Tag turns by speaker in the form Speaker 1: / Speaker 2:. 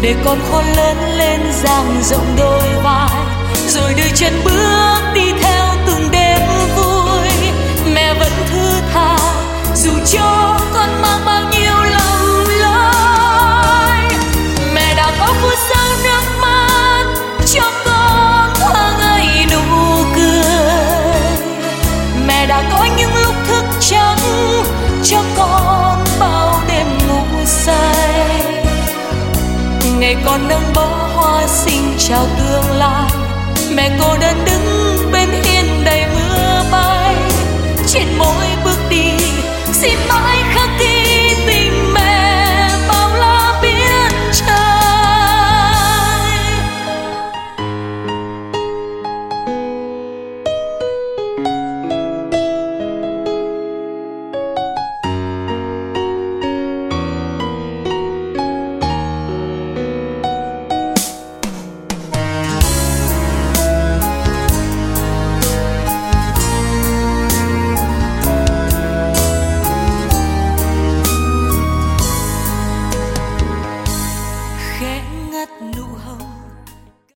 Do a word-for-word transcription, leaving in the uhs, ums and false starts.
Speaker 1: để con khôn lớn lên dang rộng đôi vai, rồi đưa chân bước đi theo từng đêm vui. Mẹ vẫn thứ tha dù cho con mang bao nhiêu lầm lỗi. Mẹ đã có phút giây nước mắt cho con thoáng ngây nụ cười. Mẹ đã có những lúc thức trắng cho con bao đêm ngủ say. Ngày con nâng bó hoa xinh chào tương lai, mẹ cô đơn đứng